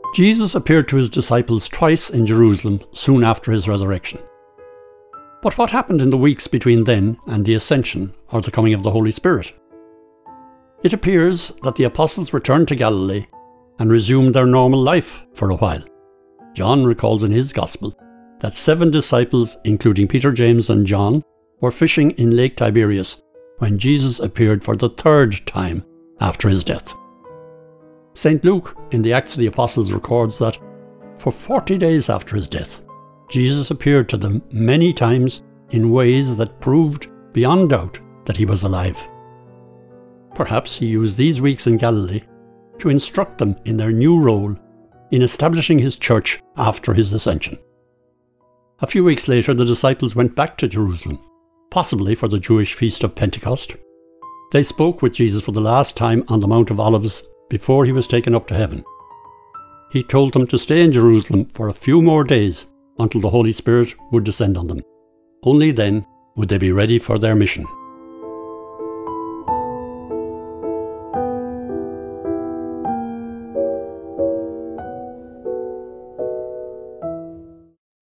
Jesus appeared to his disciples twice in Jerusalem soon after his resurrection. But what happened in the weeks between then and the ascension or the coming of the Holy Spirit? It appears that the apostles returned to Galilee and resumed their normal life for a while. John recalls in his Gospel that 7 disciples, including Peter, James and John, were fishing in Lake Tiberias when Jesus appeared for the 3rd time after his death. St. Luke, in the Acts of the Apostles, records that for 40 days after his death, Jesus appeared to them many times in ways that proved beyond doubt that he was alive. Perhaps he used these weeks in Galilee to instruct them in their new role in establishing his church after his ascension. A few weeks later, the disciples went back to Jerusalem, possibly for the Jewish feast of Pentecost. They spoke with Jesus for the last time on the Mount of Olives before he was taken up to heaven. He told them to stay in Jerusalem for a few more days until the Holy Spirit would descend on them. Only then would they be ready for their mission.